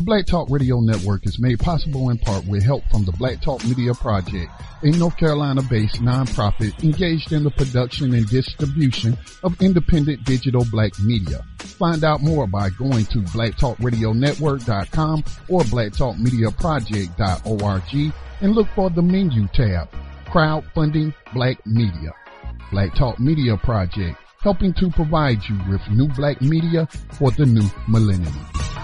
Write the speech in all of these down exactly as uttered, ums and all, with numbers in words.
Black Talk Radio Network is made possible in part with help from the Black Talk Media Project, a North Carolina-based nonprofit engaged in the production and distribution of independent digital black media. Find out more by going to black talk radio network dot com or black talk media project dot org and look for the menu tab, Crowdfunding Black Media. Black Talk Media Project, helping to provide you with new black media for the new millennium.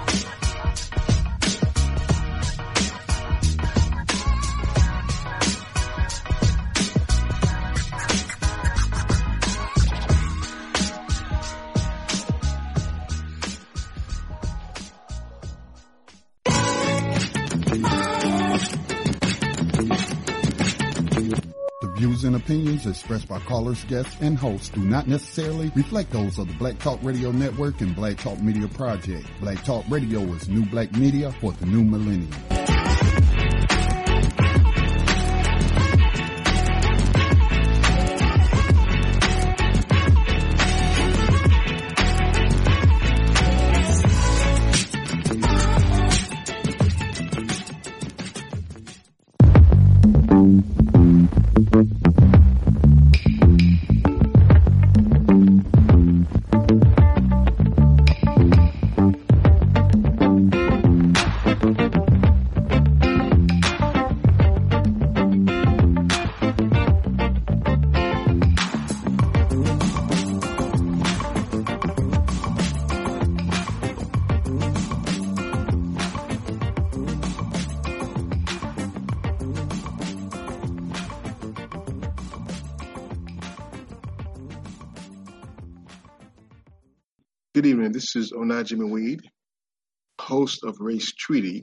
Views and opinions expressed by callers, guests, and hosts do not necessarily reflect those of the Black Talk Radio Network and Black Talk Media Project. Black Talk Radio is new black media for the new millennium. Good evening. This is Onajimi Weed, host of Race Treaty.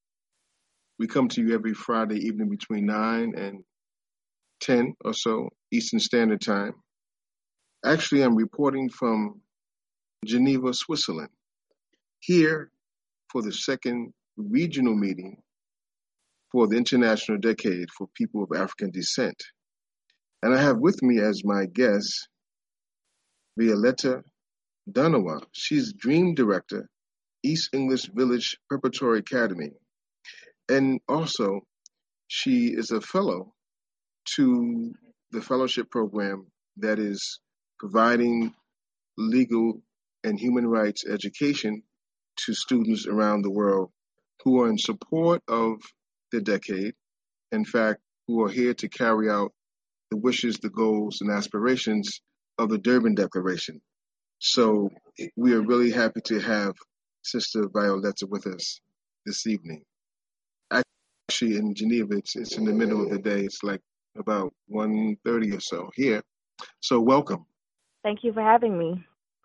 We come to you every Friday evening between nine and ten or so Eastern Standard Time. Actually, I'm reporting from Geneva, Switzerland, here for the second regional meeting for the International Decade for People of African Descent. And I have with me as my guest, Violetta Donowa. She's Dream Director, East English Village Preparatory Academy. And also, she is a fellow to the fellowship program that is providing legal and human rights education to students around the world who are in support of the decade, in fact, who are here to carry out the wishes, the goals, and aspirations of the Durban Declaration. So we are really happy to have Sister Violetta with us this evening. Actually, in Geneva, it's, it's in the middle of the day. It's like about one thirty or so here. So welcome. Thank you for having me.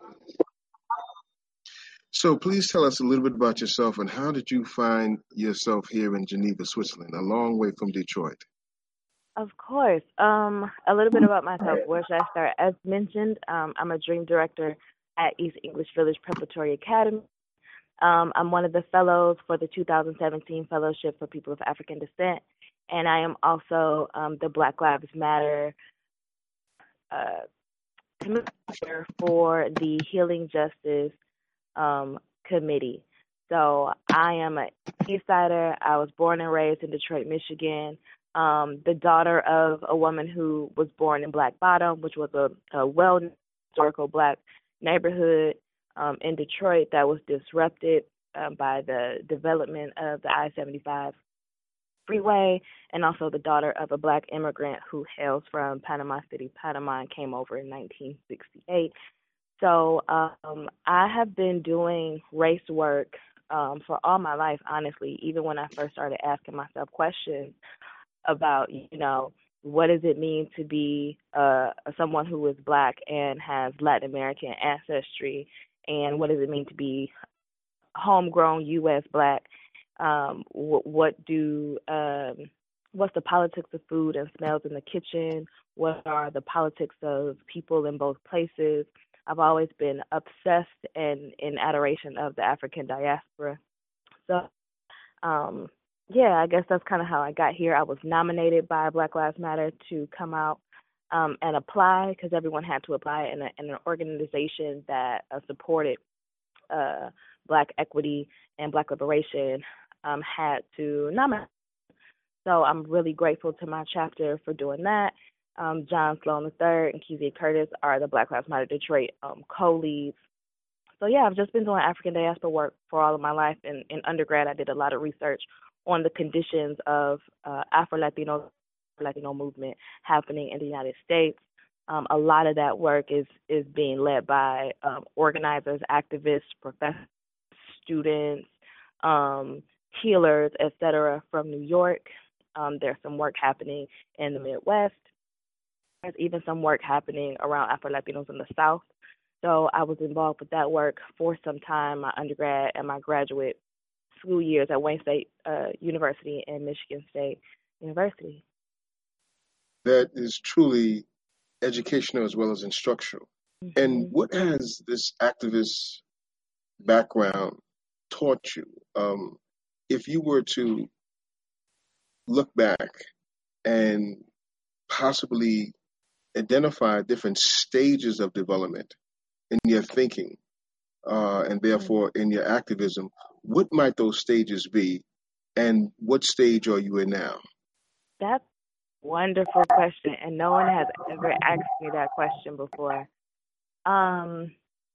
So please tell us a little bit about yourself and how did you find yourself here in Geneva, Switzerland, a long way from Detroit? Of course. Um, a little bit about myself. Where should I start? As mentioned, um, I'm a Dream Director at East English Village Preparatory Academy. Um, I'm one of the fellows for the two thousand seventeen Fellowship for People of African Descent, and I am also um, the Black Lives Matter uh, commissioner for the Healing Justice um, Committee. So I am a East Sider. I was born and raised in Detroit, Michigan. Um, the daughter of a woman who was born in Black Bottom, which was a, a well-known historical Black neighborhood um, in Detroit that was disrupted um, by the development of the I seventy-five freeway, and also the daughter of a Black immigrant who hails from Panama City, Panama, and came over in nineteen sixty-eight. So um, I have been doing race work um, for all my life, honestly, even when I first started asking myself questions about, you know, what does it mean to be uh, someone who is Black and has Latin American ancestry, and what does it mean to be homegrown U S Black? Um, what, what do um, what's the politics of food and smells in the kitchen? What are the politics of people in both places? I've always been obsessed and in adoration of the African diaspora. So, um, yeah, I guess that's kind of how I got here. I was nominated by Black Lives Matter to come out um, and apply, because everyone had to apply in, a, in an organization that uh, supported uh, Black Equity and Black Liberation um, had to nominate. So I'm really grateful to my chapter for doing that. Um, John Sloan the third and Kezia Curtis are the Black Lives Matter Detroit um, co-leads. So yeah, I've just been doing African diaspora work for all of my life. In, in undergrad, I did a lot of research on the conditions of uh, Afro-Latino Latino movement happening in the United States. Um, a lot of that work is is being led by um, organizers, activists, professors, students, um, healers, et cetera, from New York. Um, there's some work happening in the Midwest. There's even some work happening around Afro-Latinos in the South. So I was involved with that work for some time, my undergrad and my graduate school years at Wayne State uh, University and Michigan State University. That is truly educational as well as instructional. Mm-hmm. And what has this activist background taught you? Um, if you were to look back and possibly identify different stages of development in your thinking uh, and therefore in your activism, what might those stages be, and what stage are you in now? That's a wonderful question, and no one has ever asked me that question before. Um,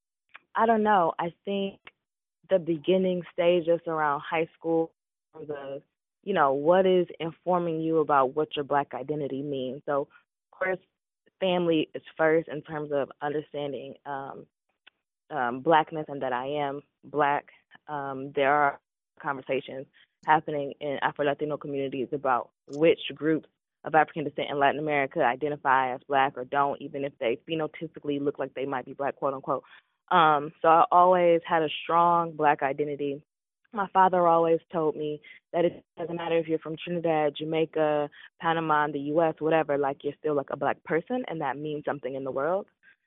I don't know. I think the beginning stages around high school, the you know, what is informing you about what your Black identity means. So, of course, family is first in terms of understanding um, um, Blackness and that I am Black. Um, there are conversations happening in Afro-Latino communities about which groups of African descent in Latin America identify as Black or don't, even if they phenotypically look like they might be Black, quote unquote. Um, so I always had a strong Black identity. My father always told me that it doesn't matter if you're from Trinidad, Jamaica, Panama, the U S, whatever, like you're still like a Black person, and that means something in the world.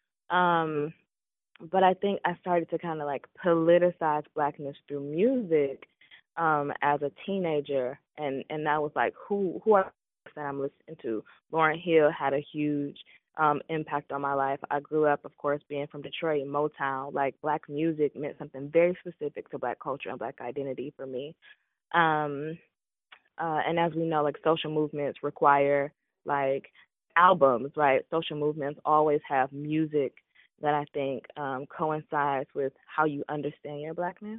Um, but I think I started to kind of like politicize Blackness through music um, as a teenager, and, and that was like, who who are that I'm listening to? Lauryn Hill had a huge um, impact on my life. I grew up, of course, being from Detroit, Motown. Like, Black music meant something very specific to Black culture and Black identity for me. Um, uh, and as we know, like, social movements require, like, albums, right? Social movements always have music that I think um, coincides with how you understand your Blackness.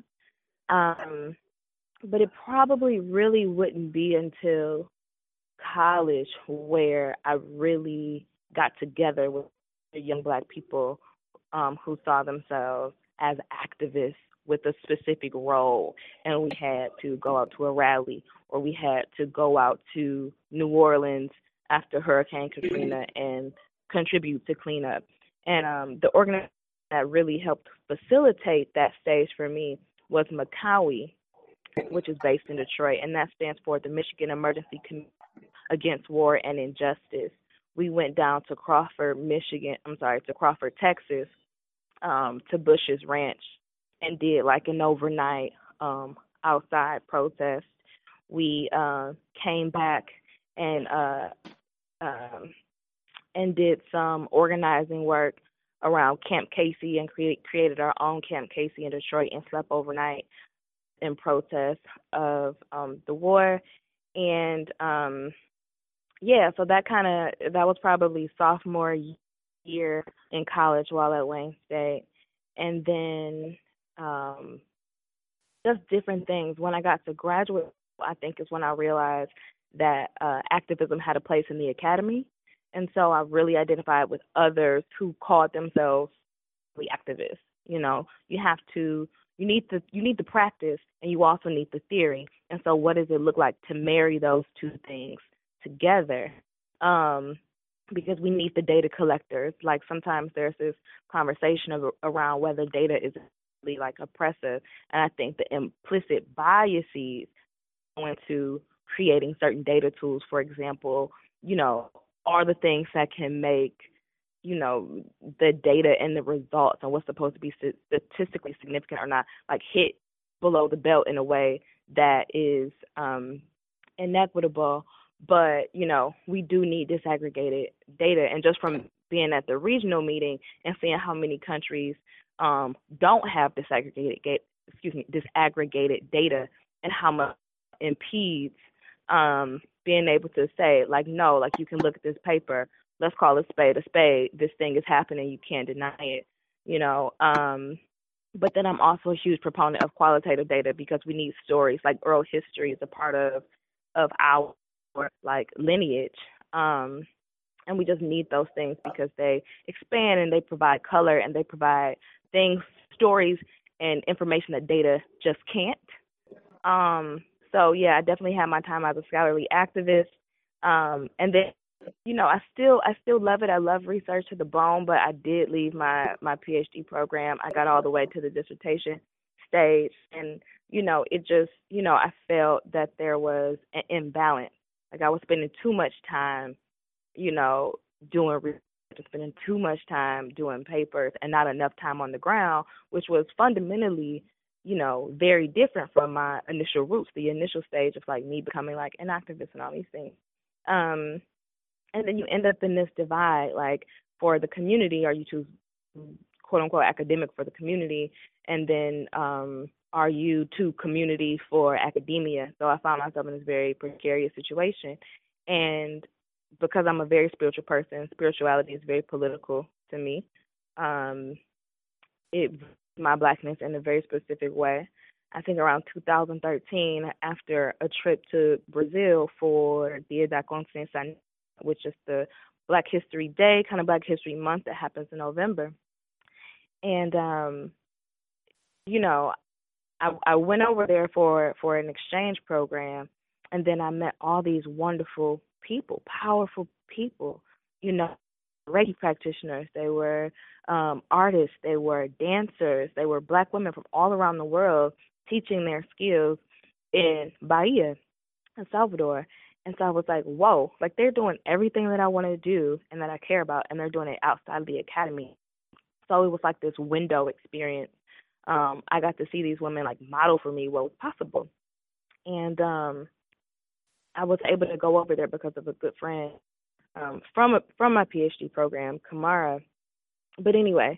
Um, but it probably really wouldn't be until college where I really got together with young Black people um, who saw themselves as activists with a specific role, and we had to go out to a rally, or we had to go out to New Orleans after Hurricane Katrina and contribute to cleanup. And um, the organization that really helped facilitate that stage for me was MACOWI, which is based in Detroit, and that stands for the Michigan Emergency Committee Against War and Injustice. We went down to Crawford, Michigan, I'm sorry, to Crawford, Texas, um, to Bush's Ranch, and did like an overnight um, outside protest. We uh, came back and uh, um, and did some organizing work around Camp Casey and create, created our own Camp Casey in Detroit and slept overnight in protest of um, the war. And um, yeah, so that kind of, that was probably sophomore year in college while at Wayne State. And then um, just different things. When I got to graduate, I think is when I realized that uh, activism had a place in the academy. And so I really identified with others who called themselves activists. You know, you have to, you need to, you need the practice, and you also need the theory. And so what does it look like to marry those two things together? Um, because we need the data collectors. Like, sometimes there's this conversation of, around whether data is really like oppressive. And I think the implicit biases go into creating certain data tools, for example, you know, are the things that can make, you know, the data and the results and what's supposed to be statistically significant or not, like, hit below the belt in a way that is um, inequitable. But, you know, we do need disaggregated data. And just from being at the regional meeting and seeing how many countries um, don't have disaggregated, excuse me, disaggregated data, and how much impedes um, being able to say, like, no, like, you can look at this paper, let's call a spade a spade, this thing is happening, you can't deny it, you know. Um, but then I'm also a huge proponent of qualitative data because we need stories. Like, oral history is a part of of our, like, lineage. Um, and we just need those things because they expand and they provide color and they provide things, stories, and information that data just can't. Um, so yeah, I definitely had my time as a scholarly activist. Um, and then, you know, I still I still love it. I love research to the bone, but I did leave my my PhD program. I got all the way to the dissertation stage, and you know, it just, you know, I felt that there was an imbalance. Like, I was spending too much time, you know, doing research, spending too much time doing papers, and not enough time on the ground, which was fundamentally, you know, very different from my initial roots, the initial stage of, like, me becoming, like, an activist and all these things. Um, and then you end up in this divide, like, for the community, or you choose, quote unquote, academic for the community, and then um, are you to community for academia? So I found myself in this very precarious situation. And because I'm a very spiritual person, spirituality is very political to me. Um, it my Blackness in a very specific way. I think around two thousand thirteen, after a trip to Brazil for Dia da Consciência, which is the Black History Day, kind of Black History Month that happens in November. And, um, you know, I, I went over there for, for an exchange program, and then I met all these wonderful people, powerful people, you know, Reiki practitioners. They were um, artists. They were dancers. They were Black women from all around the world teaching their skills in Bahia, in Salvador. And so I was like, whoa, like, they're doing everything that I want to do and that I care about, and they're doing it outside of the academy. So it was like this window experience. Um, I got to see these women, like, model for me what was possible. And um, I was able to go over there because of a good friend um, from a, from my PhD program, Kamara. But anyway,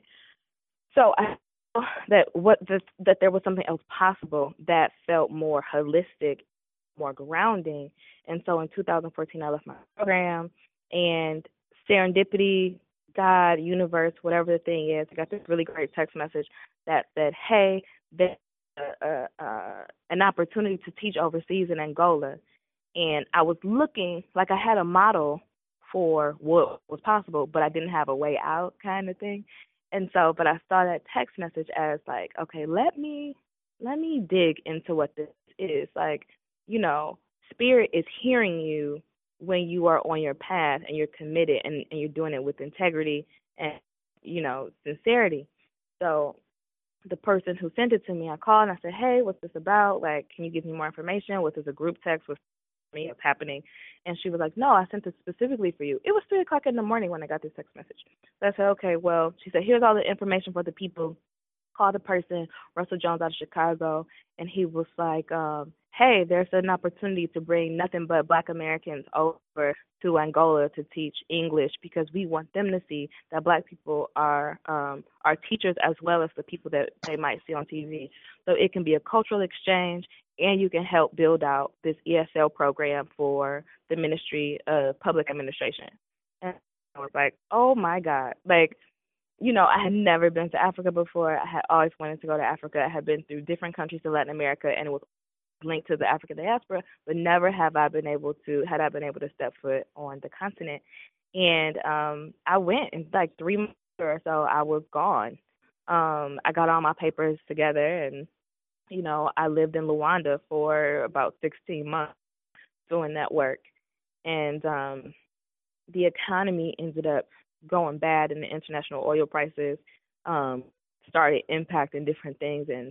so I saw that what the, that there was something else possible that felt more holistic, more grounding. And so in two thousand fourteen, I left my program, and serendipity, God, universe, whatever the thing is, I got this really great text message that said, hey, there's uh, uh, uh, an opportunity to teach overseas in Angola. And I was looking, like, I had a model for what was possible, but I didn't have a way out, kind of thing. And so, but I saw that text message as, like, okay, let me, let me dig into what this is. Like, you know, spirit is hearing you when you are on your path and you're committed and, and you're doing it with integrity and, you know, sincerity. So the person who sent it to me, I called and I said, hey, what's this about? Like, can you give me more information? Was this a group text? Was me what's happening? And she was like, no, I sent it specifically for you. It was three o'clock in the morning when I got this text message. So I said, okay, well, she said, here's all the information for the people. Call the person, Russell Jones out of Chicago, and he was like, um, hey, there's an opportunity to bring nothing but Black Americans over to Angola to teach English, because we want them to see that Black people are um, are teachers as well as the people that they might see on T V. So it can be a cultural exchange, and you can help build out this E S L program for the Ministry of Public Administration. And I was like, oh, my God. Like, you know, I had never been to Africa before. I had always wanted to go to Africa. I had been through different countries in Latin America, and it was linked to the African diaspora, but never have I been able to, had I been able to step foot on the continent. And um, I went in like three months or so, I was gone. Um, I got all my papers together, and, you know, I lived in Luanda for about sixteen months doing that work. And um, the economy ended up going bad, and the international oil prices um, started impacting different things. And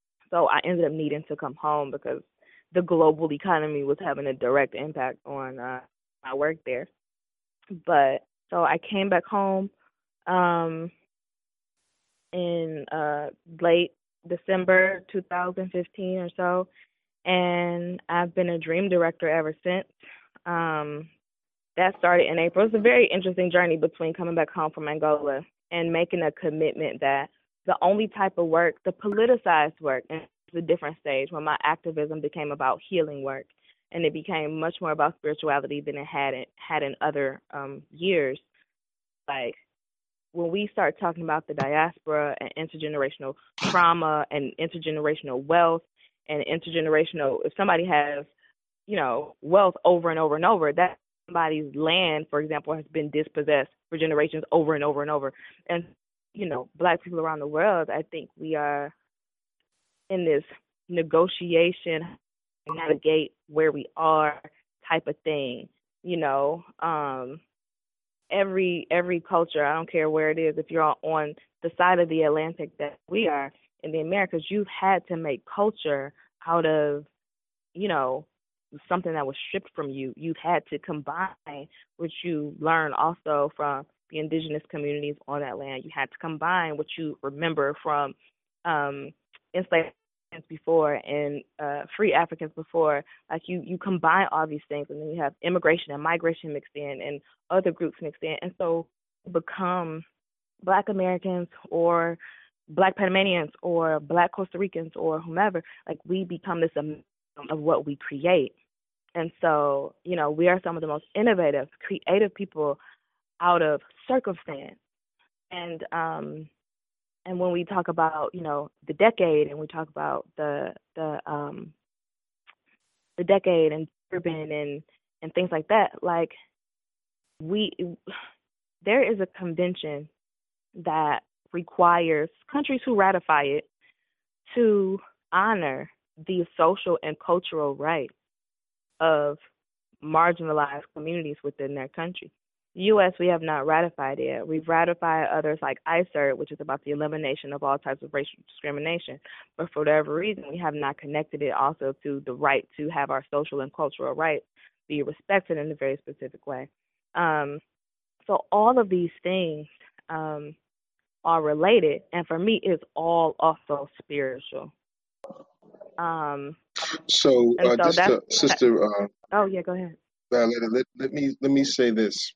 so I ended up needing to come home because the global economy was having a direct impact on uh, my work there. But so I came back home um, in uh, late December two thousand fifteen or so, and I've been a dream director ever since. Um, that started in April. It's a very interesting journey between coming back home from Angola and making a commitment that the only type of work, the politicized work, and it's a different stage when my activism became about healing work, and it became much more about spirituality than it had it had in other um, years. Like when we start talking about the diaspora and intergenerational trauma and intergenerational wealth and intergenerational, if somebody has, you know, wealth over and over and over, that somebody's land, for example, has been dispossessed for generations over and over and over. And, you know, Black people around the world, I think we are in this negotiation, navigate where we are type of thing, you know. Um, every every culture, I don't care where it is, if you're on the side of the Atlantic that we are in the Americas, you've had to make culture out of, you know, something that was stripped from you. You've had to combine what you learn also from the indigenous communities on that land. You had to combine what you remember from um, enslaved before and uh, free Africans before. Like you, you combine all these things, and then you have immigration and migration mixed in and other groups mixed in. And so become Black Americans or Black Panamanians or Black Costa Ricans or whomever, like we become this amalgam of what we create. And so, you know, we are some of the most innovative, creative people out of circumstance. And um, and when we talk about, you know, the decade, and we talk about the the um, the decade and urban and and things like that, like we there is a convention that requires countries who ratify it to honor the social and cultural rights of marginalized communities within their country. The U S, we have not ratified it. We've ratified others like I C E R T, which is about the elimination of all types of racial discrimination. But for whatever reason, we have not connected it also to the right to have our social and cultural rights be respected in a very specific way. Um, so all of these things um, are related. And for me, it's all also spiritual. Um, So, and uh, so just that's, uh, Sister uh, oh, yeah, go ahead. Violetta, let, let me let me say this.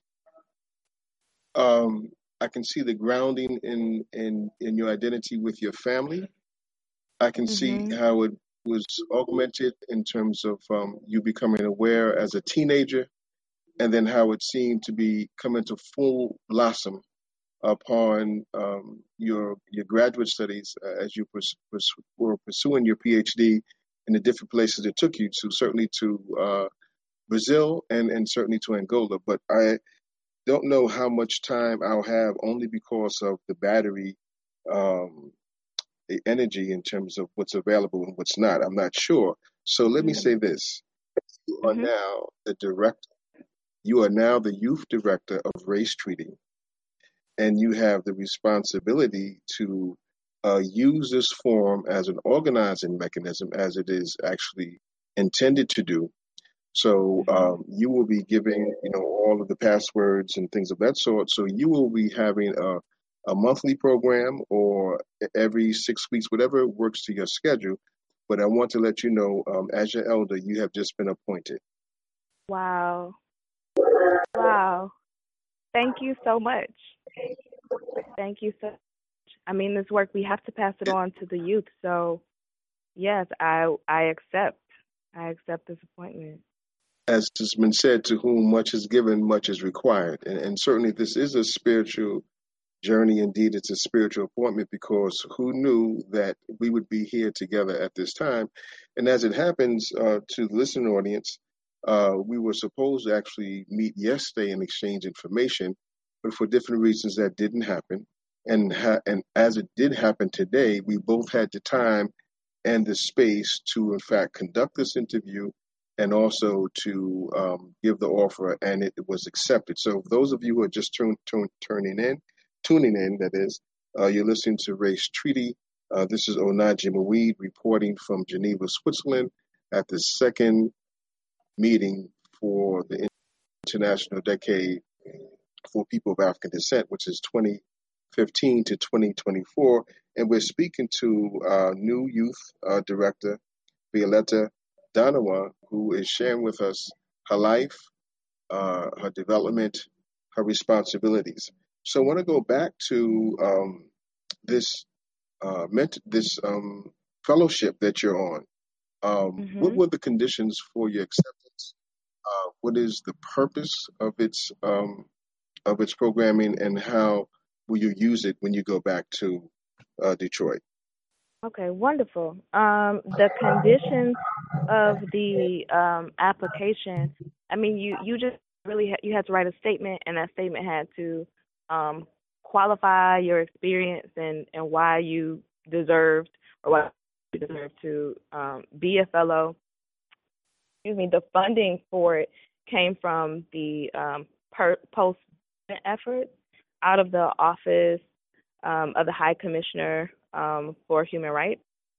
Um, I can see the grounding in in in your identity with your family. I can see Mm-hmm. how it was augmented in terms of um, you becoming aware as a teenager, and then how it seemed to be coming to full blossom upon um, your your graduate studies uh, as you pers- pers- were pursuing your PhD in the different places it took you to, certainly to uh, Brazil and, and certainly to Angola. But I don't know how much time I'll have, only because of the battery, um, the energy in terms of what's available and what's not. I'm not sure. So let me Mm-hmm. say this. You are Mm-hmm. now the director. You are now the youth director of Race Treaty, and you have the responsibility to uh, use this forum as an organizing mechanism, as it is actually intended to do. So Mm-hmm. um, you will be giving, you know, all of the passwords and things of that sort. So you will be having a, a monthly program or every six weeks, whatever works to your schedule. But I want to let you know, um, as your elder, you have just been appointed. Wow. Wow. Thank you so much. Thank you so much. I mean, this work, we have to pass it on to the youth. So, yes, I I accept. I accept this appointment. As has been said, to whom much is given, much is required. And, and certainly this is a spiritual journey. Indeed, it's a spiritual appointment, because who knew that we would be here together at this time? And as it happens, uh, to the listening audience, uh, we were supposed to actually meet yesterday and exchange information, but for different reasons that didn't happen. And ha- and as it did happen today, we both had the time and the space to, in fact, conduct this interview and also to um, give the offer, and it was accepted. So those of you who are just turn, turn, turning in, tuning in, that is, uh, you're listening to Race Treaty. Uh, this is Onaje Mawid reporting from Geneva, Switzerland, at the second meeting for the International Decade for People of African Descent, which is twenty fifteen to twenty twenty-four. And we're speaking to uh, new youth uh, director, Violetta Donowa, who is sharing with us her life, uh, her development, her responsibilities. So I want to go back to um, this uh, ment- this um, fellowship that you're on. Um, what Mhm. were the conditions for your acceptance? Uh, what is the purpose of its um, of its programming, and how will you use it when you go back to uh, Detroit? Okay, wonderful. Um, the conditions of the um, application. I mean, you you just really ha- you had to write a statement, and that statement had to um, qualify your experience and and why you deserved or why you deserve to um, be a fellow. Excuse me. The funding for it came from the um, per- post effort out of the office um, of the High Commissioner um, for Human Rights.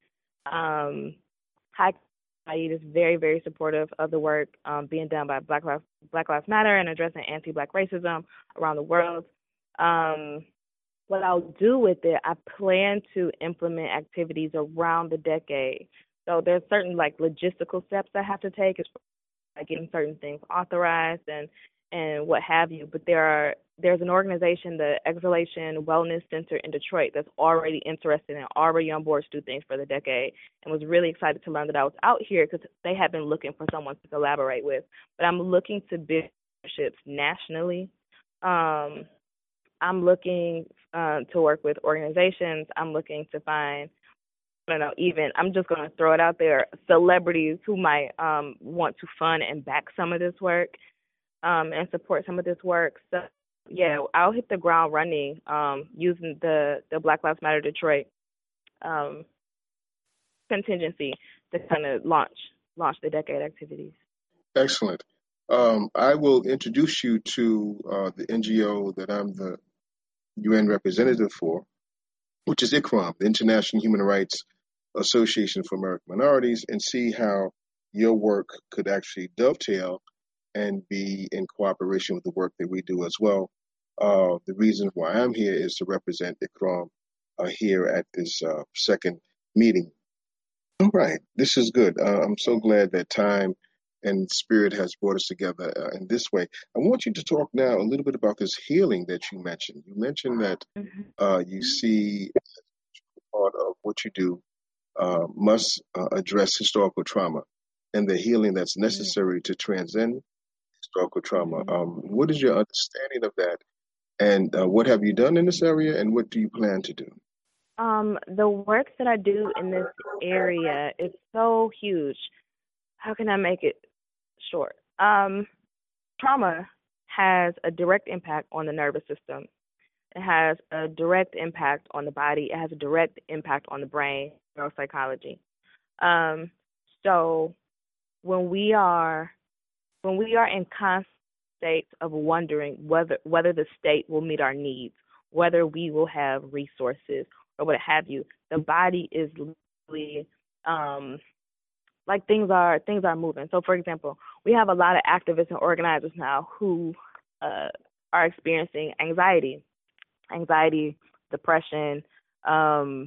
Um, High Saeed is very, very supportive of the work um, being done by Black Lives, Black Lives Matter and addressing anti-Black racism around the world. Um, what I'll do with it, I plan to implement activities around the decade. So there's certain like logistical steps I have to take as like getting certain things authorized and and what have you. But there are there's an organization, the Exhalation Wellness Center in Detroit, that's already interested and already on board to do things for the decade, and was really excited to learn that I was out here because they had been looking for someone to collaborate with. But I'm looking to build partnerships nationally. Um, I'm looking uh, to work with organizations. I'm looking to find I don't know, even I'm just going to throw it out there, celebrities who might um, want to fund and back some of this work um, and support some of this work. So, yeah, I'll hit the ground running um, using the, the Black Lives Matter Detroit um, contingency to kind of launch launch the decade activities. Excellent. Um, I will introduce you to uh, the N G O that I'm the U N representative for, which is ICROM, the International Human Rights Association for American Minorities, and see how your work could actually dovetail and be in cooperation with the work that we do as well. Uh, the reason why I'm here is to represent ICROM uh, here at this uh, second meeting. All right, this is good. Uh, I'm so glad that time and spirit has brought us together uh, in this way. I want you to talk now a little bit about this healing that you mentioned. You mentioned that Mm-hmm. uh, you see part of what you do uh, must uh, address historical trauma and the healing that's necessary to transcend historical trauma. Mm-hmm. Um, what is your understanding of that? And uh, what have you done in this area, and what do you plan to do? Um, the work that I do in this area is so huge. How can I make it short? Um, trauma has a direct impact on the nervous system. It has a direct impact on the body. It has a direct impact on the brain, neuropsychology. Um, so when we are when we are in constant states of wondering whether whether the state will meet our needs, whether we will have resources or what have you, the body is literally um, like things are things are moving. So, for example, we have a lot of activists and organizers now who uh, are experiencing anxiety, anxiety, depression, um,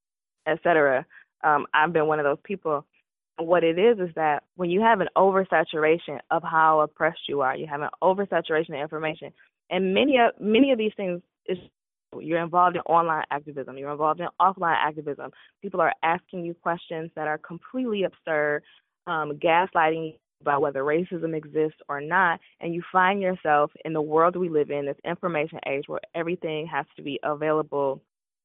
et cetera. Um, I've been one of those people. What it is is that when you have an oversaturation of how oppressed you are, you have an oversaturation of information, and many of many of these things is you're involved in online activism, you're involved in offline activism. People are asking you questions that are completely absurd, um, gaslighting you about whether racism exists or not, and you find yourself in the world we live in, this information age where everything has to be available.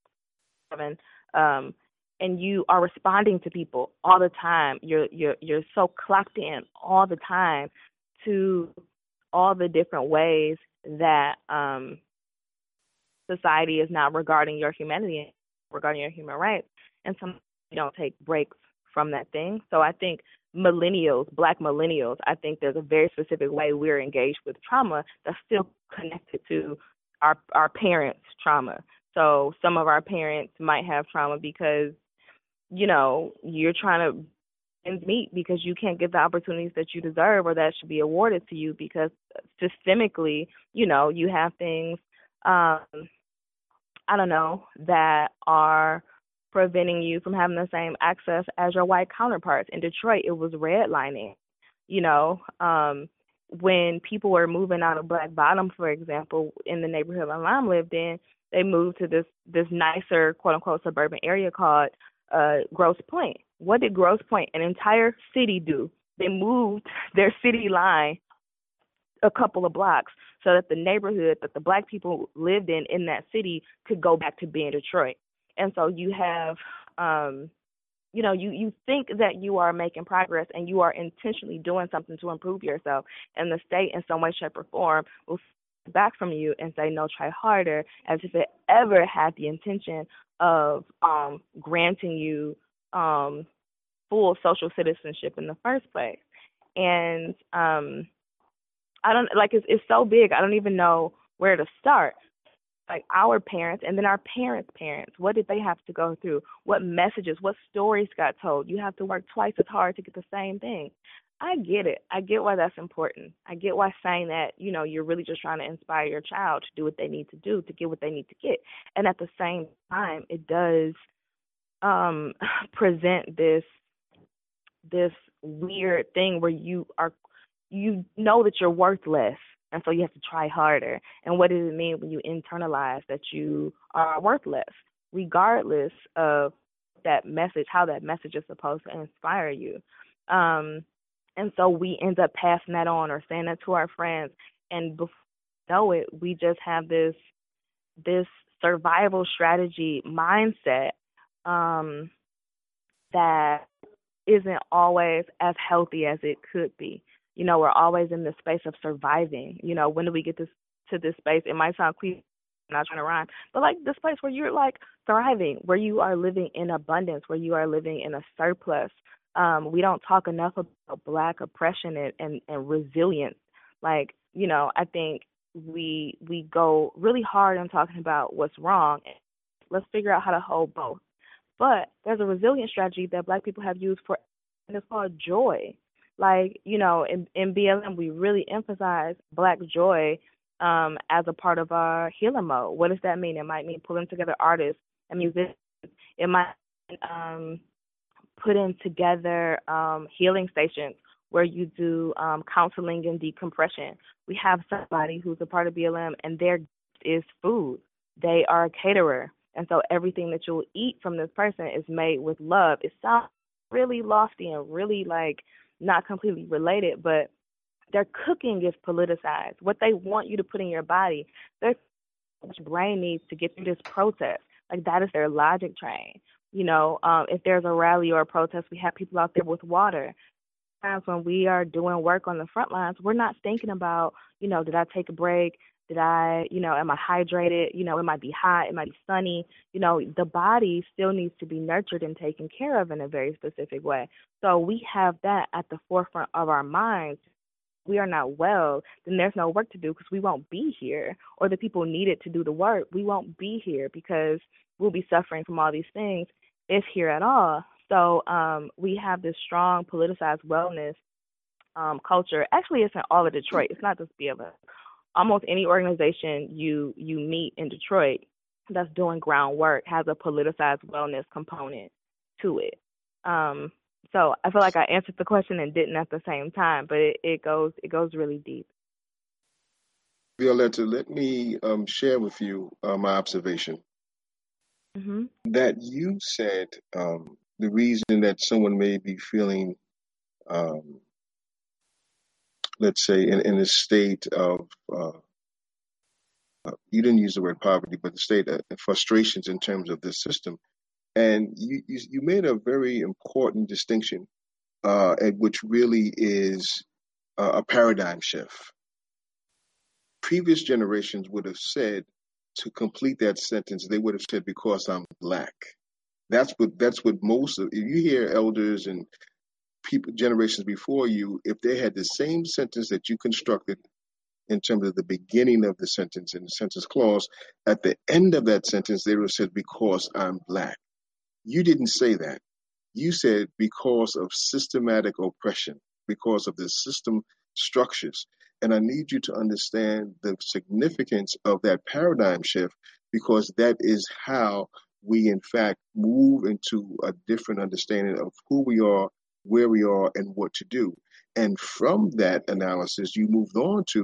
Um, and you are responding to people all the time. You're you're you're so clocked in all the time to all the different ways that um, society is now regarding your humanity, regarding your human rights, and some don't take breaks from that thing. So I think millennials, black millennials, I think there's a very specific way we're engaged with trauma that's still connected to our our parents' trauma. So some of our parents might have trauma because, you know, you're trying to ends meet because you can't get the opportunities that you deserve or that should be awarded to you because systemically, you know, you have things, um, I don't know, that are preventing you from having the same access as your white counterparts. In Detroit, it was redlining. You know, um, when people were moving out of Black Bottom, for example, in the neighborhood my mom lived in, they moved to this this nicer, quote unquote, suburban area called uh, Grosse Pointe. What did Grosse Pointe, an entire city, do? They moved their city line a couple of blocks so that the neighborhood that the black people lived in in that city could go back to being Detroit. And so you have, um, you know, you, you think that you are making progress and you are intentionally doing something to improve yourself, and the state in some way, shape, or form will step back from you and say, no, try harder, as if it ever had the intention of um, granting you um, full social citizenship in the first place. And um, I don't like it's it's so big. I don't even know where to start. Like our parents and then our parents' parents, what did they have to go through? What messages, what stories got told? You have to work twice as hard to get the same thing. I get it. I get why that's important. I get why saying that, you know, you're really just trying to inspire your child to do what they need to do, to get what they need to get. And at the same time, it does um, present this this weird thing where you are you know that you're worthless, and so you have to try harder. And what does it mean when you internalize that you are worthless, regardless of that message, how that message is supposed to inspire you? Um, and so we end up passing that on or saying that to our friends, and before we know it, we just have this this survival strategy mindset um, that isn't always as healthy as it could be. You know, we're always in this space of surviving. You know, when do we get this to this space? It might sound cliche, I'm not trying to rhyme, but like this place where you're like thriving, where you are living in abundance, where you are living in a surplus. Um, we don't talk enough about Black oppression and, and, and resilience. Like, you know, I think we we go really hard on talking about what's wrong. Let's figure out how to hold both. But there's a resilience strategy that Black people have used for, and it's called joy. Like, you know, in, in B L M, we really emphasize Black joy um, as a part of our healing mode. What does that mean? It might mean pulling together artists and musicians. It might mean um, putting together um, healing stations where you do um, counseling and decompression. We have somebody who's a part of B L M, and their gift is food. They are a caterer. And so everything that you'll eat from this person is made with love. It sounds really lofty and really like not completely related, but their cooking is politicized. What they want you to put in your body, their brain needs to get through this protest. Like that is their logic train. You know, um, if there's a rally or a protest, we have people out there with water. Sometimes when we are doing work on the front lines, we're not thinking about, you know, did I take a break? Did I, you know, am I hydrated? You know, it might be hot, it might be sunny. You know, the body still needs to be nurtured and taken care of in a very specific way. So we have that at the forefront of our minds. We are not well, then there's no work to do because we won't be here. Or the people needed to do the work, we won't be here because we'll be suffering from all these things, if here at all. So um, we have this strong politicized wellness um, culture. Actually, it's in all of Detroit. It's not just B L M. Almost any organization you you meet in Detroit that's doing groundwork has a politicized wellness component to it. Um, so I feel like I answered the question and didn't at the same time, but it, it goes it goes really deep. Violetta, let me um, share with you uh, my observation. Mm-hmm. That you said um, the reason that someone may be feeling, um, let's say, in, in a state of, uh, uh, you didn't use the word poverty, but the state of frustrations in terms of this system. And you, you, you made a very important distinction, uh, which really is uh, a paradigm shift. Previous generations would have said, to complete that sentence, they would have said, because I'm Black. That's what that's what most of, if you hear elders and people generations before you, if they had the same sentence that you constructed in terms of the beginning of the sentence and the sentence clause, at the end of that sentence, they would have said, because I'm Black. You didn't say that. You said because of systematic oppression, because of the system structures. And I need you to understand the significance of that paradigm shift, because that is how we, in fact, move into a different understanding of who we are, where we are, and what to do. And from that analysis, you moved on to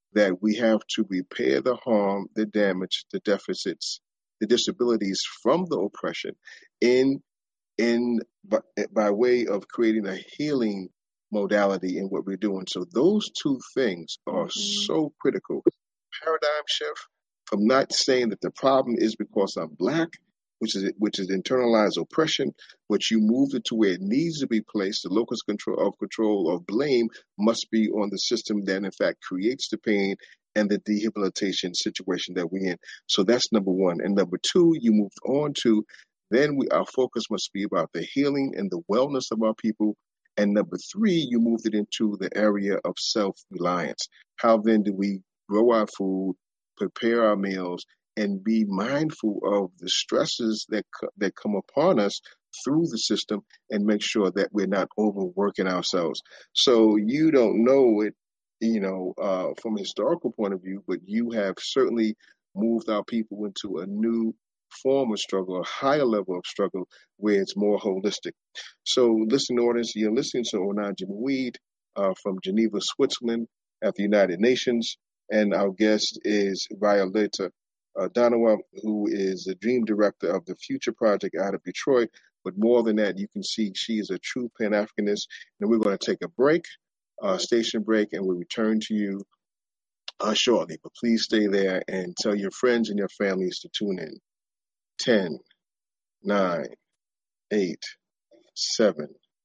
that we have to repair the harm, the damage, the deficits, the disabilities from the oppression in in by, by way of creating a healing modality in what we're doing. So those two things are Mm-hmm. so critical. Paradigm shift from not saying that the problem is because I'm black, which is which is internalized oppression, but you moved it to where it needs to be placed. The locus control of control of blame must be on the system that in fact creates the pain and the rehabilitation situation that we're in. So that's number one. And number two, you moved on to then we our focus must be about the healing and the wellness of our people. And number three, you moved it into the area of self-reliance. How then do we grow our food, prepare our meals, and be mindful of the stresses that that come upon us through the system, and make sure that we're not overworking ourselves. So you don't know it, you know, uh, from a historical point of view, but you have certainly moved our people into a new form of struggle, a higher level of struggle where it's more holistic. So, listen, audience, you're listening to Onaji Weed uh, from Geneva, Switzerland, at the United Nations, and our guest is Violeta uh, Donowa, who is the dream director of the Future Project out of Detroit. But more than that, you can see she is a true Pan Africanist. And we're going to take a break, uh, station break, and we'll return to you uh, shortly. But please stay there and tell your friends and your families to tune in. ten, nine, eight, seven,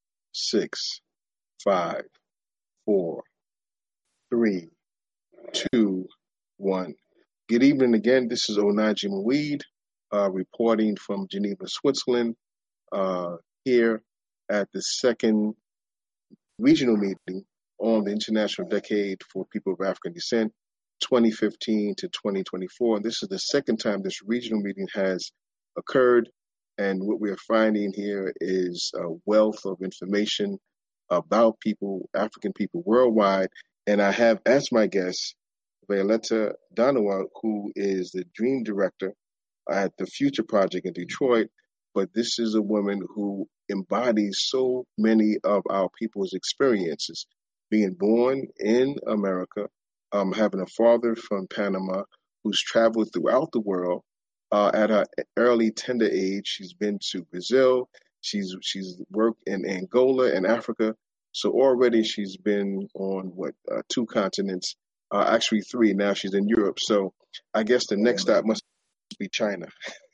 six, five, four, three, two, one. Good evening again. This is Onaji Mweed, uh, reporting from Geneva, Switzerland, uh, here at the second regional meeting on the International Decade for People of African Descent, twenty fifteen to twenty twenty-four. And this is the second time this regional meeting has occurred. And what we're finding here is a wealth of information about people, African people worldwide. And I have as my guest, Violeta Donowa, who is the dream director at the Future Project in Detroit. But this is a woman who embodies so many of our people's experiences. Being born in America, um, having a father from Panama who's traveled throughout the world. Uh, at her early tender age, she's been to Brazil. She's she's worked in Angola and Africa. So already she's been on what uh, two continents, uh, actually three. Now she's in Europe. So I guess the next stop must be China.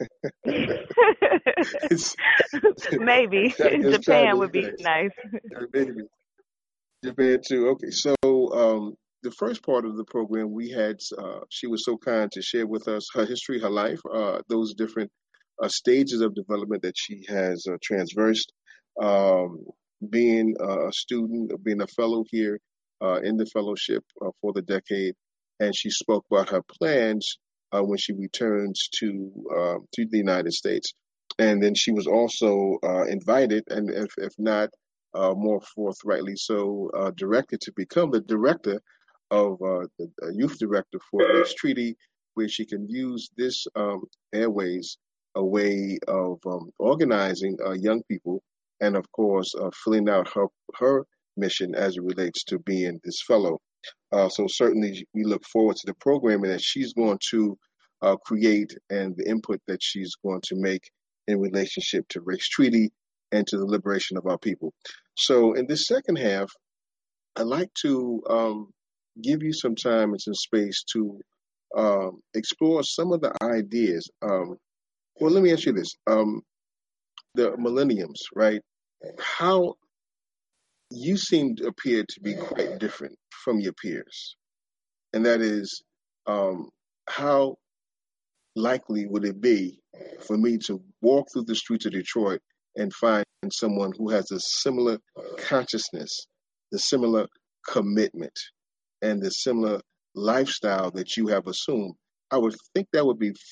Maybe Japan China, would be nice. Maybe Japan too. Okay, so um, the first part of the program we had, uh, she was so kind to share with us her history, her life, uh, those different uh, stages of development that she has uh, transversed, um, being a student, being a fellow here uh, in the fellowship uh, for the decade, and she spoke about her plans uh, when she returns to uh, to the United States, and then she was also uh, invited, and if, if not uh, more forthrightly so, uh, directed to become the director of uh, the uh, youth director for this treaty, where she can use this um, airways a way of um, organizing uh, young people, and of course uh, filling out her her mission as it relates to being this fellow. Uh, so certainly we look forward to the programming that she's going to uh, create and the input that she's going to make in relationship to race treaty and to the liberation of our people. So in this second half, I'd like to um, give you some time and some space to um, explore some of the ideas. Um, well, let me ask you this. Um, the millenniums, right? How you seem to appear to be quite different from your peers. And that is, um, how likely would it be for me to walk through the streets of Detroit and find someone who has a similar consciousness, the similar commitment, and the similar lifestyle that you have assumed? I would think that would be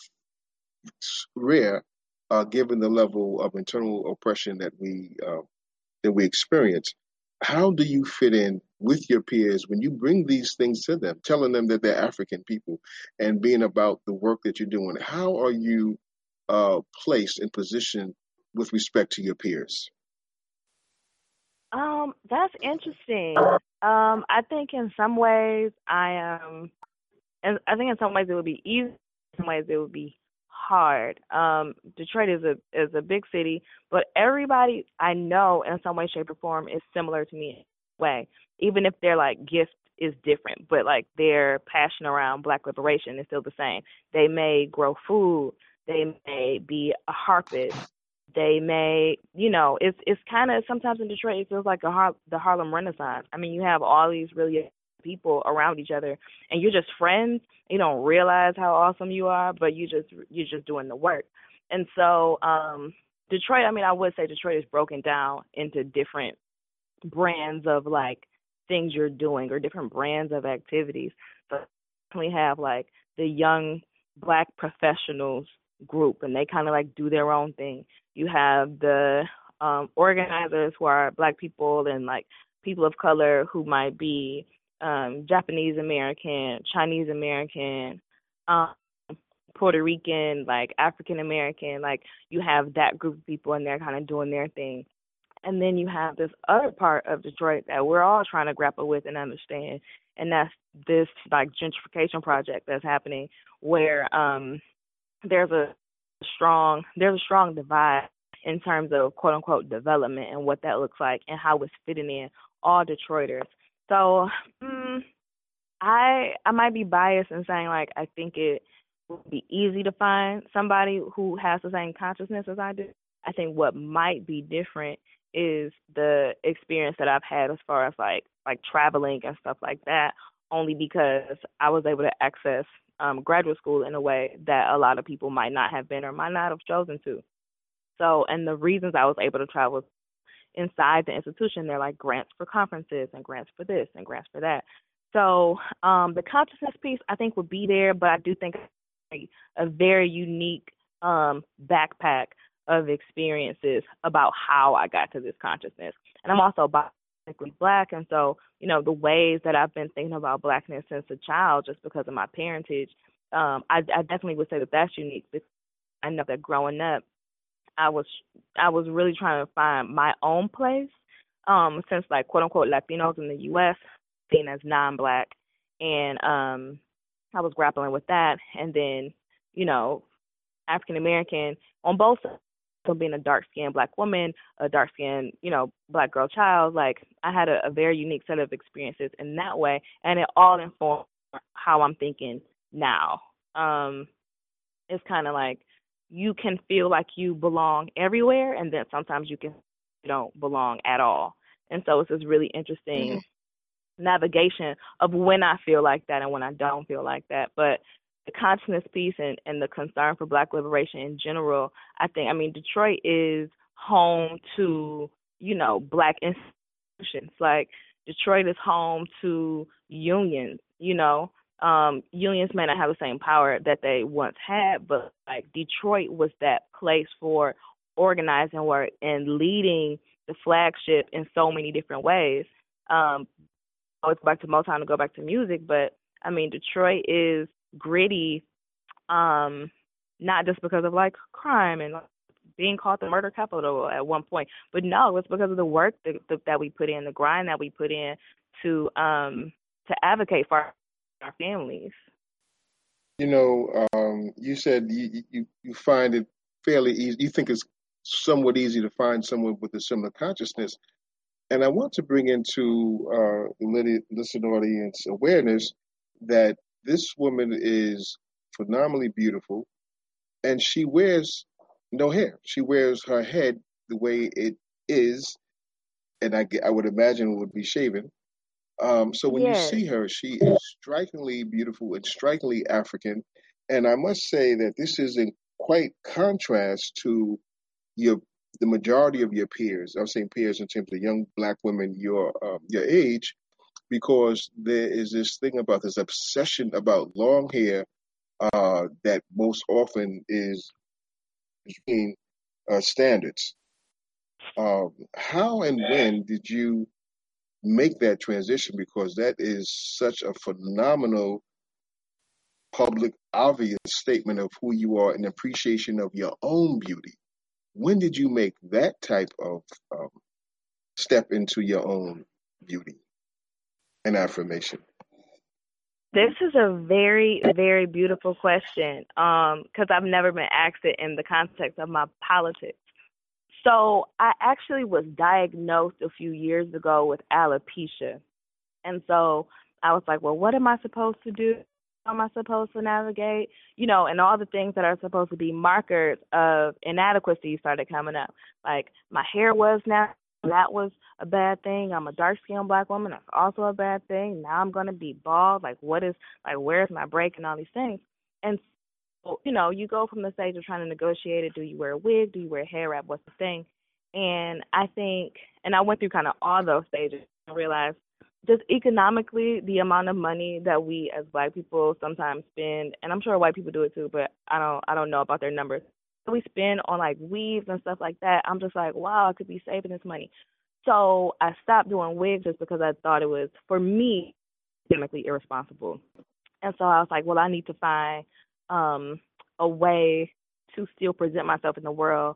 rare, uh, given the level of internal oppression that we uh, that we experience. How do you fit in with your peers when you bring these things to them, telling them that they're African people and being about the work that you're doing? How are you uh, placed in position with respect to your peers? Um, that's interesting. Um, I think in some ways I am and I think in some ways it would be easy, in some ways it would be hard. Um, Detroit is a is a big city, but everybody I know in some way, shape, or form is similar to me in a way, even if their like gift is different, but like their passion around Black liberation is still the same. They may grow food, they may be a harpist, they may, you know, it's it's kind of sometimes in Detroit it feels like a Har- the Harlem Renaissance. I mean, you have all these really people around each other, and you're just friends. You don't realize how awesome you are, but you just you're just doing the work. And so, um, Detroit. I mean, I would say Detroit is broken down into different brands of like things you're doing or different brands of activities. So definitely have like the young Black professionals group, and they kind of like do their own thing. You have the um, organizers who are Black people and like people of color who might be um, Japanese American, Chinese American, um, Puerto Rican, like African American. Like you have that group of people, and they're kind of doing their thing. And then you have this other part of Detroit that we're all trying to grapple with and understand, and that's this like gentrification project that's happening where um there's a strong there's a strong divide in terms of quote unquote development and what that looks like and how it's fitting in all Detroiters. So mm, I I might be biased in saying like I think it would be easy to find somebody who has the same consciousness as I do. I think what might be different is the experience that I've had as far as like like traveling and stuff like that, only because I was able to access um, graduate school in a way that a lot of people might not have been or might not have chosen to. So, and the reasons I was able to travel inside the institution, they're like grants for conferences and grants for this and grants for that. So um, the consciousness piece I think would be there, but I do think a, a very unique um, backpack of experiences about how I got to this consciousness. And I'm also biologically Black, and so, you know, the ways that I've been thinking about Blackness since a child just because of my parentage, um, I, I definitely would say that that's unique because I know that growing up, I was I was really trying to find my own place, um, since like quote unquote Latinos in the U S seen as non-Black, and um, I was grappling with that, and then you know African American on both sides. So being a dark-skinned Black woman, a dark-skinned, you know, Black girl child, like I had a, a very unique set of experiences in that way, and it all informed how I'm thinking now. Um, it's kind of like you can feel like you belong everywhere, and then sometimes you can you don't belong at all. And so it's this really Mm-hmm. interesting navigation of when I feel like that and when I don't feel like that. But the consciousness piece and, and the concern for Black liberation in general, I think, I mean, Detroit is home to, you know, Black institutions. Like, Detroit is home to unions, you know. Um, unions may not have the same power that they once had, but, like, Detroit was that place for organizing work and leading the flagship in so many different ways. Um, Go back to Motown to go back to music, but I mean Detroit is gritty, um, not just because of like crime and like, being called the murder capital at one point, but no, it's because of the work that, that, that we put in, the grind that we put in to um to advocate for our, our families. You know, um, you said you, you you find it fairly easy. You think it's somewhat easy to find someone with a similar consciousness. And I want to bring into uh, the listen audience awareness that this woman is phenomenally beautiful, and she wears no hair. She wears her head the way it is, and I, I would imagine it would be shaven. Um, so when you Yes. see her, she is strikingly beautiful and strikingly African. And I must say that this is in quite contrast to your the majority of your peers. I'm saying peers in terms of young Black women your um, your age, because there is this thing about this obsession about long hair uh, that most often is between uh, standards. Um, how and when did you make that transition? Because that is such a phenomenal public, obvious statement of who you are and appreciation of your own beauty. When did you make that type of um, step into your own beauty and affirmation? This is a very, very beautiful question um, because I've never been asked it in the context of my politics. So I actually was diagnosed a few years ago with alopecia. And so I was like, well, what am I supposed to do? How am I supposed to navigate? You know, and all the things that are supposed to be markers of inadequacy started coming up. Like my hair was now, that was a bad thing. I'm a dark skinned black woman. That's also a bad thing. Now I'm going to be bald. Like, what is, like, where's my break and all these things? And so, you know, you go from the stage of trying to negotiate it. Do you wear a wig? Do you wear a hair wrap? What's the thing? And I think, and I went through kind of all those stages and realized just economically, the amount of money that we as black people sometimes spend, and I'm sure white people do it too, but I don't I don't know about their numbers. We spend on like weaves and stuff like that. I'm just like, wow, I could be saving this money. So I stopped doing wigs just because I thought it was, for me, economically irresponsible. And so I was like, well, I need to find um, a way to still present myself in the world,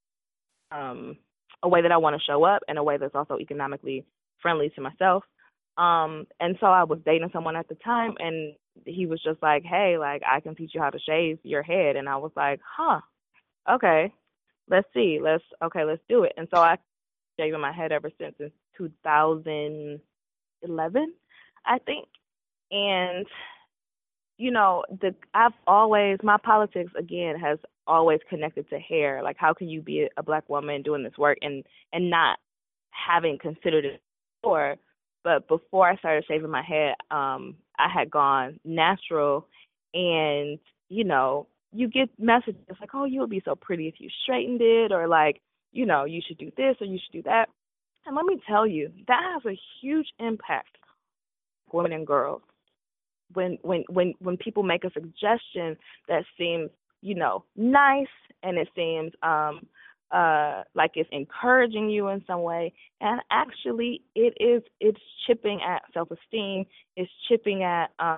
um, a way that I want to show up, and a way that's also economically friendly to myself. Um, and so I was dating someone at the time, and he was just like, hey, like, I can teach you how to shave your head. And I was like, huh, okay, let's see. Let's, okay, let's do it. And so I shaving my head ever since in two thousand eleven, I think. And, you know, the I've always, my politics, again, has always connected to hair. Like, how can you be a black woman doing this work and, and not having considered it before? But before I started shaving my head, um, I had gone natural, and, you know, you get messages like, oh, you would be so pretty if you straightened it, or like, you know, you should do this or you should do that. And let me tell you, that has a huge impact on women and girls. When when when when people make a suggestion that seems, you know, nice, and it seems um uh like it's encouraging you in some way, and actually it is it's chipping at self-esteem, it's chipping at uh,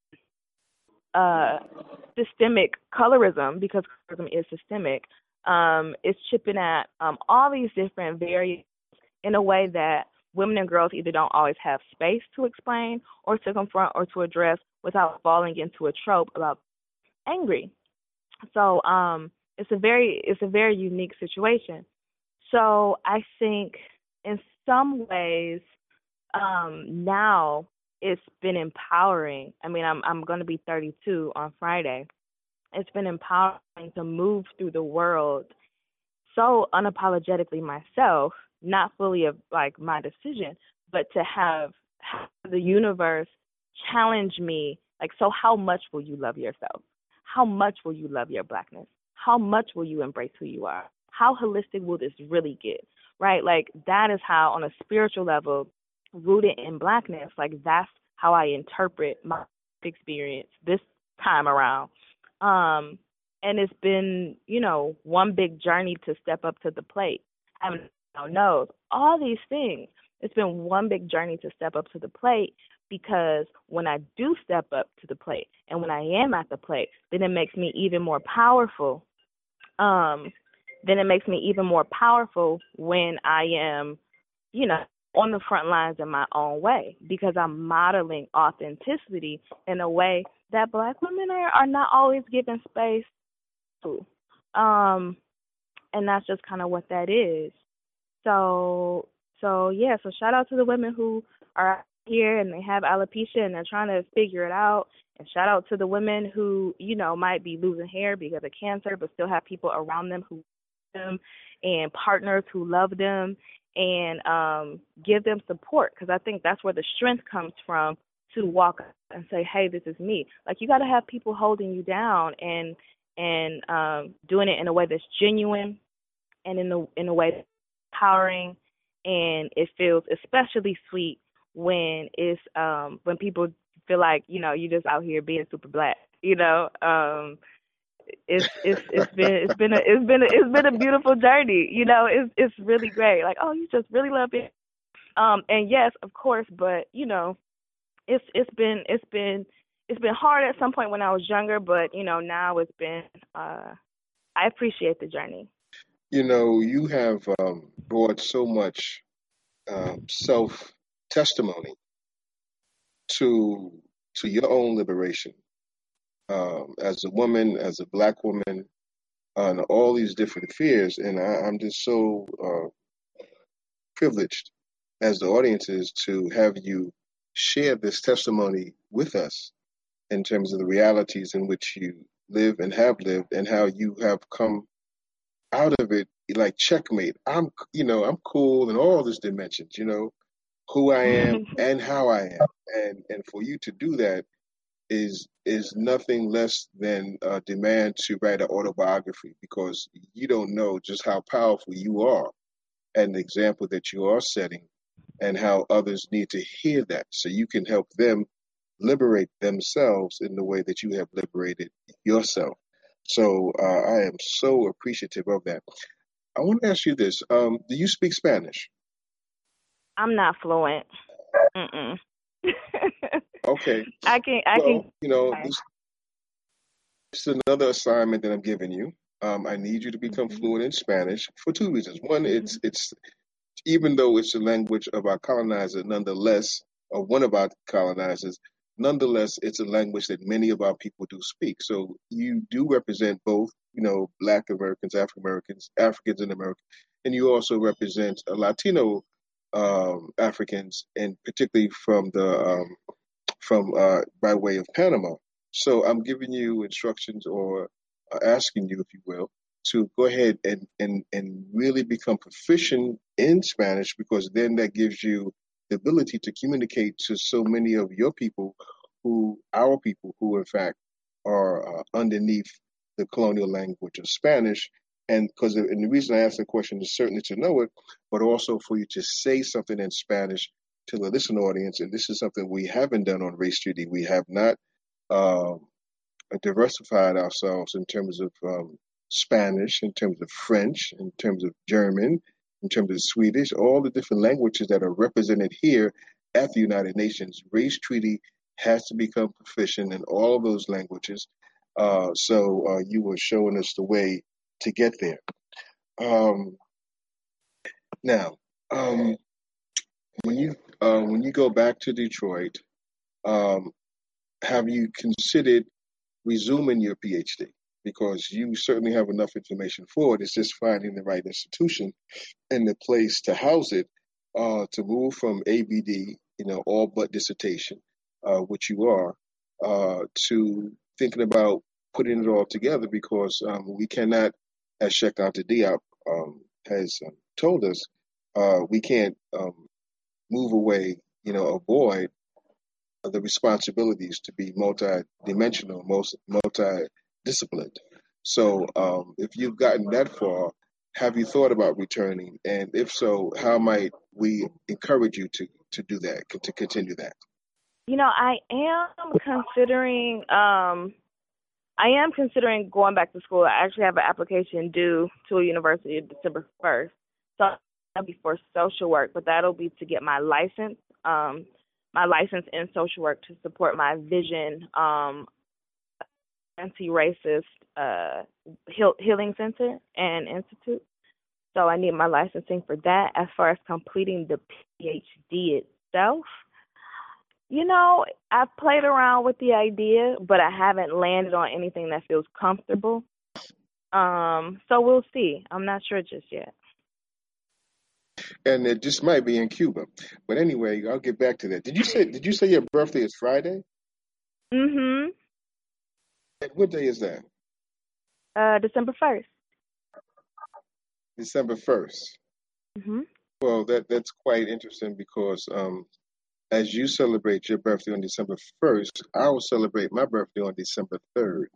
uh systemic colorism, because colorism is systemic. Um it's chipping at um all these different variables in a way that women and girls either don't always have space to explain or to confront or to address without falling into a trope about angry. So um, it's a very it's a very unique situation. So I think in some ways um, now it's been empowering. I mean, I'm I'm going to be thirty-two on Friday. It's been empowering to move through the world so unapologetically myself, not fully of like my decision, but to have, have the universe challenge me. Like, so how much will you love yourself? How much will you love your blackness? How much will you embrace who you are? How holistic will this really get? Right? Like, that is how, on a spiritual level, rooted in blackness, like, that's how I interpret my experience this time around. Um, and it's been, you know, one big journey to step up to the plate. Having no nose, all these things. It's been one big journey to step up to the plate, because when I do step up to the plate and when I am at the plate, then it makes me even more powerful. Um, then it makes me even more powerful when I am, you know, on the front lines in my own way, because I'm modeling authenticity in a way that black women are, are not always given space to. Um, and that's just kind of what that is. So, so yeah, so shout out to the women who are here and they have alopecia and they're trying to figure it out. And shout out to the women who, you know, might be losing hair because of cancer, but still have people around them who love them, and partners who love them, and um, give them support. Because I think that's where the strength comes from, to walk up and say, hey, this is me. Like, you got to have people holding you down and and um, doing it in a way that's genuine, and in the in a way that's empowering, and it feels especially sweet when it's um, when people feel like, you know, you just out here being super black. You know, um, it's it's it's been it's been a it's been a, it's been a beautiful journey. You know, it's it's really great. Like, oh, you just really love it. Um, and yes, of course, but you know, it's it's been it's been it's been hard at some point when I was younger, but you know, now it's been. Uh, I appreciate the journey. You know, you have um, brought so much um, self testimony to to your own liberation um, as a woman, as a black woman, and all these different fears. And I, I'm just so uh, privileged, as the audience is, to have you share this testimony with us in terms of the realities in which you live and have lived, and how you have come out of it like checkmate. I'm, you know, I'm cool in all these dimensions, you know, who I am and how I am. And and for you to do that is is nothing less than a demand to write an autobiography, because you don't know just how powerful you are and the example that you are setting, and how others need to hear that so you can help them liberate themselves in the way that you have liberated yourself. So uh, I am so appreciative of that. I want to ask you this. Um, do you speak Spanish? I'm not fluent. Mm-mm. Okay. I can. I Well, can. you know, this, this is another assignment that I'm giving you. Um, I need you to become Mm-hmm. fluent in Spanish for two reasons. One, Mm-hmm. it's it's even though it's the language of our colonizer, nonetheless, or one of our colonizers, nonetheless, it's a language that many of our people do speak. So you do represent both, you know, Black Americans, African Americans, Africans in America, and you also represent uh, Latino um, Africans, and particularly from the um, from uh, by way of Panama. So I'm giving you instructions, or uh, asking you, if you will, to go ahead and, and, and really become proficient in Spanish, because then that gives you the ability to communicate to so many of your people, who, our people, who in fact are uh, underneath the colonial language of Spanish. And because, and the reason I ask the question is certainly to know it, but also for you to say something in Spanish to the listening audience. And this is something we haven't done on Race Treaty. We have not um, diversified ourselves in terms of um, Spanish, in terms of French, in terms of German, in terms of Swedish, all the different languages that are represented here at the United Nations. Race Treaty has to become proficient in all of those languages. Uh, so uh, you were showing us the way to get there. Um, now, um, when you uh, when you go back to Detroit, um, have you considered resuming your PhD? Because you certainly have enough information for it. It's just finding the right institution and the place to house it, uh, to move from A B D, you know, all but dissertation, uh, which you are, uh, to thinking about putting it all together, because um, we cannot, as Sheikh Anta Diop um, has um, told us, uh, we can't um, move away, you know, avoid the responsibilities to be multi-dimensional, most multi-disciplined. So, um, if you've gotten that far, have you thought about returning? And if so, how might we encourage you to to do that, to continue that? You know, I am considering. Um, I am considering going back to school. I actually have an application due to a university December first. So that'll be for social work, but that'll be to get my license. Um, my license in social work to support my Vision um, anti-racist uh, heal- healing center and institute. So I need my licensing for that. As far as completing the PhD itself, you know, I've played around with the idea, but I haven't landed on anything that feels comfortable. Um, so we'll see. I'm not sure just yet. And it just might be in Cuba, but anyway, I'll get back to that. Did you say? Did you say your birthday is Friday? Mhm. And what day is that? Uh, December first. December first. Mhm. Well, that that's quite interesting, because um, as you celebrate your birthday on December first, I will celebrate my birthday on December third.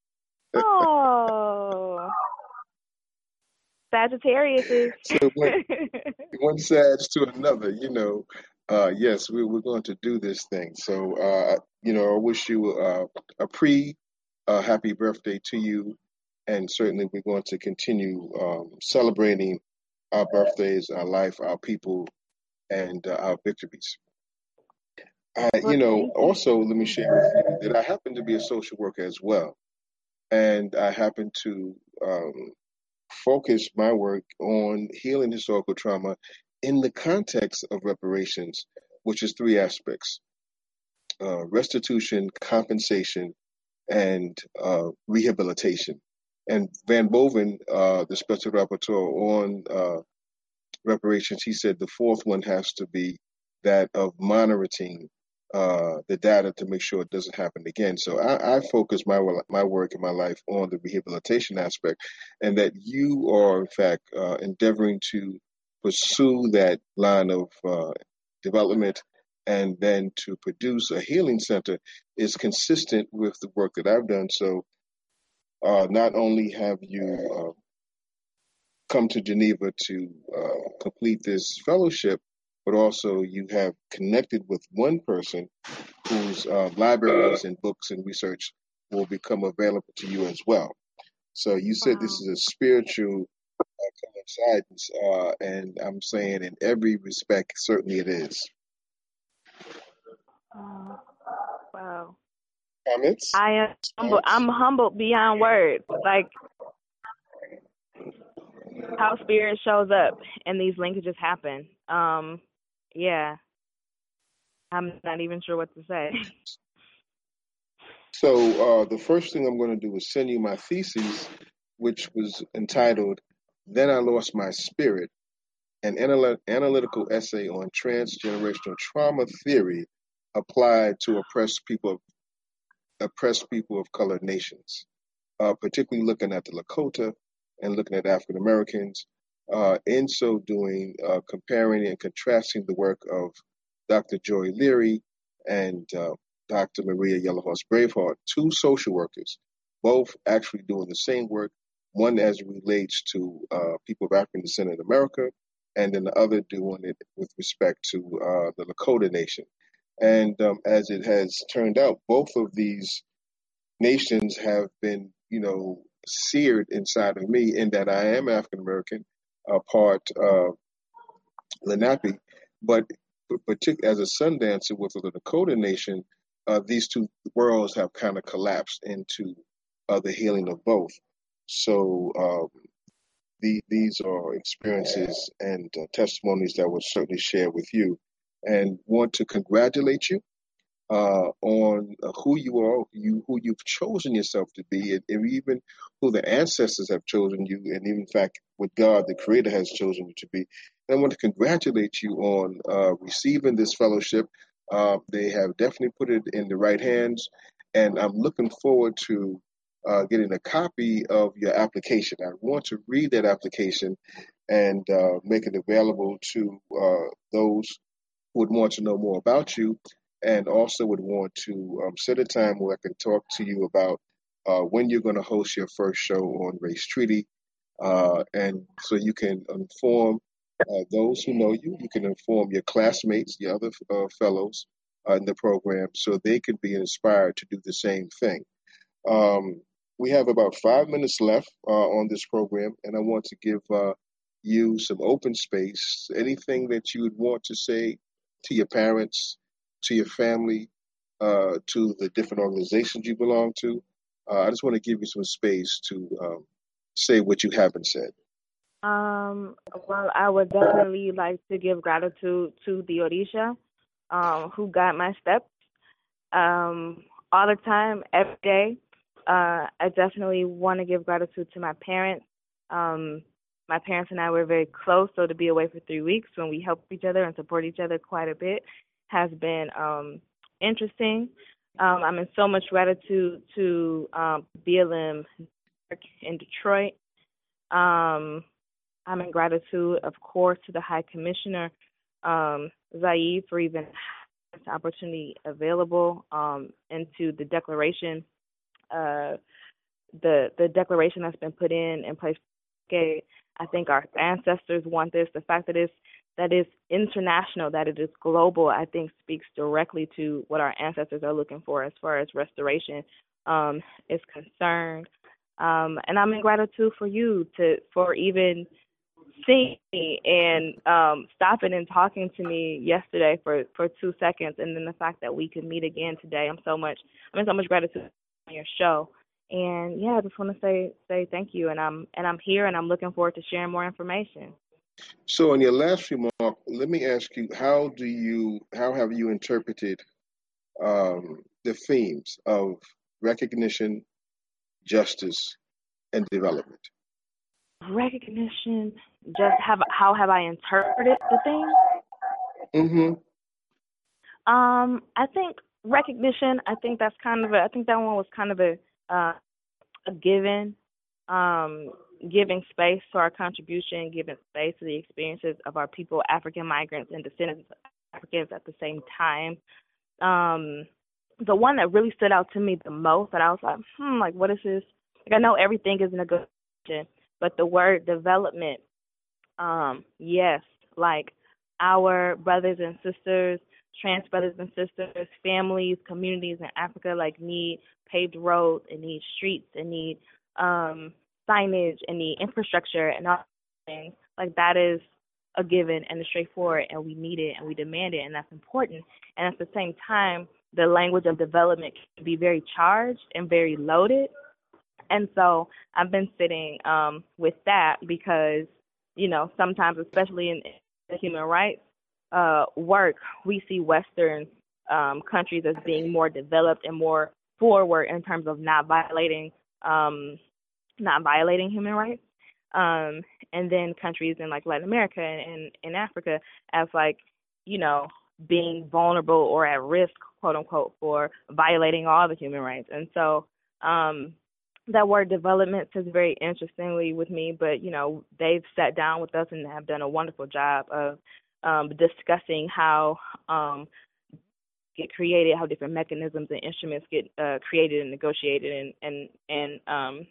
Oh, Sagittarius is. So one, one sides to another, you know. Uh, yes, we, we're going to do this thing. So, uh, you know, I wish you uh, a pre uh, happy birthday to you. And certainly we're going to continue um, celebrating our birthdays, our life, our people, and uh, our victories. Uh, Well, you know, thank you. also, let me share with you that I happen to be a social worker as well. And I happen to um, focus my work on healing historical trauma in the context of reparations, which is three aspects. uh, restitution, compensation, and uh, rehabilitation. And Van Boven, uh, the special rapporteur on uh, reparations, he said the fourth one has to be that of monitoring uh, the data to make sure it doesn't happen again. So I, I focus my my work and my life on the rehabilitation aspect, and that you are in fact uh, endeavoring to pursue that line of uh, development, and then to produce a healing center is consistent with the work that I've done. So uh, not only have you uh, come to Geneva to uh, complete this fellowship, but also you have connected with one person whose uh, libraries and books and research will become available to you as well. So you said this Wow. is a spiritual uh, coincidence, uh, and I'm saying in every respect, certainly it is. Uh, wow. Comments? I am humble. I'm humbled beyond words. Like how spirit shows up and these linkages happen. Um, yeah. I'm not even sure what to say. So uh, the first thing I'm going to do is send you my thesis, which was entitled "Then I Lost My Spirit," an anal- analytical essay on transgenerational trauma theory applied to oppressed people, oppressed people of colored nations, uh, particularly looking at the Lakota and looking at African Americans. Uh, in so doing, uh, comparing and contrasting the work of Doctor Joy Leary and uh, Doctor Maria Yellowhorse Braveheart, two social workers, both actually doing the same work, one as it relates to uh, people of African descent in America, and then the other doing it with respect to uh, the Lakota Nation. And um, as it has turned out, both of these nations have been, you know, seared inside of me in that I am African American, uh, part uh, Lenape, but particularly as a sun dancer with the Dakota Nation, uh, these two worlds have kind of collapsed into uh, the healing of both. So um, the, these are experiences and uh, testimonies that I would certainly share with you, and want to congratulate you uh, on uh, who you are, you who you've chosen yourself to be, and, and even who the ancestors have chosen you, and even in fact what God, the Creator, has chosen you to be. And I want to congratulate you on uh, receiving this fellowship. Uh, they have definitely put it in the right hands, and I'm looking forward to uh, getting a copy of your application. I want to read that application and uh, make it available to uh, those who would want to know more about you, and also would want to um, set a time where I can talk to you about uh, when you're going to host your first show on Race Treaty, uh, and so you can inform uh, those who know you. You can inform your classmates, the other uh, fellows uh, in the program, so they can be inspired to do the same thing. Um, we have about five minutes left uh, on this program, and I want to give uh, you some open space. Anything that you would want to say to your parents, to your family, uh, to the different organizations you belong to. Uh, I just want to give you some space to um, say what you haven't said. Um, well, I would definitely like to give gratitude to the Orisha, um, who guide my steps um, all the time, every day. Uh, I definitely want to give gratitude to my parents. Um, my parents and I were very close, so to be away for three weeks when we help each other and support each other quite a bit has been um, interesting. Um, I'm in so much gratitude to um, B L M in Detroit. Um, I'm in gratitude, of course, to the High Commissioner, um, Zaid, for even this opportunity available, um, and to the declaration, uh, the the declaration that's been put in in place. Okay, I think our ancestors want this. The fact that it's that it's international, that it is global, I think speaks directly to what our ancestors are looking for as far as restoration um, is concerned. Um, and I'm in gratitude for you to for even seeing me and um, stopping and talking to me yesterday for, for two seconds, and then the fact that we could meet again today. I'm so much I'm in so much gratitude on your show, and yeah, I just want to say say thank you, and I'm and I'm here, and I'm looking forward to sharing more information. So, in your last remark, let me ask you: How do you how have you interpreted um, the themes of recognition, justice, and development? Recognition, just have how have I interpreted the thing? Mm-hmm. Um, I think recognition. I think that's kind of a. I think that one was kind of a uh, a given. Um, giving space to our contribution, giving space to the experiences of our people, African migrants and descendants of Africans at the same time. Um, the one that really stood out to me the most, that I was like, hmm, like what is this? Like I know everything is negotiation, but the word development, um, yes, like our brothers and sisters, trans brothers and sisters, families, communities in Africa, like need paved roads and need streets and need um, signage and need infrastructure and all things. Like that is a given and a straightforward, and we need it and we demand it, and that's important. And at the same time, the language of development can be very charged and very loaded. And so I've been sitting um, with that because, you know, sometimes, especially in, in human rights uh, work, we see Western um, countries as being more developed and more forward in terms of not violating um, not violating human rights. Um, and then countries in like Latin America and in Africa as like, you know, being vulnerable or at risk, quote unquote, for violating all the human rights. And so um, that word development sits very interestingly with me, but, you know, they've sat down with us and have done a wonderful job of um, discussing how um, get created, how different mechanisms and instruments get uh, created and negotiated, and, and, and um,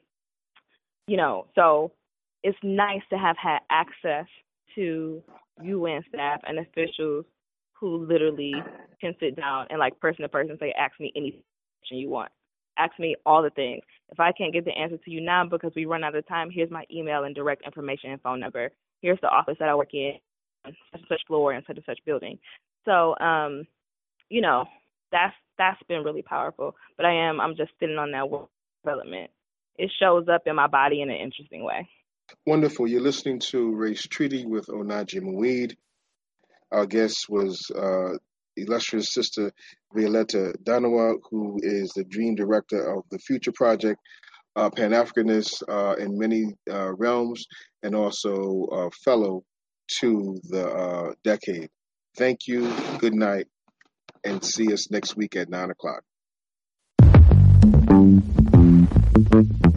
you know, so it's nice to have had access to U N staff and officials who literally can sit down and like person to person say, ask me any question you want. Ask me all the things. If I can't get the answer to you now because we run out of time, here's my email and direct information and phone number. Here's the office that I work in, such and such floor and such and such building. So, um, you know, that's that's been really powerful. But I am I'm just sitting on that word development. It shows up in my body in an interesting way. Wonderful. You're listening to Race Treaty with Onaje Weed. Our guest was uh, illustrious sister Violetta Danawa, who is the dream director of the Future Project, uh, Pan-Africanist uh, in many uh, realms, and also a fellow to the uh, decade. Thank you. Good night, and see us next week at nine o'clock.